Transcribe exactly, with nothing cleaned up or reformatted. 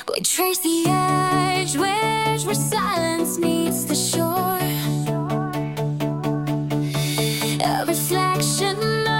We trace the edge, wedge where silence meets the shore. A reflection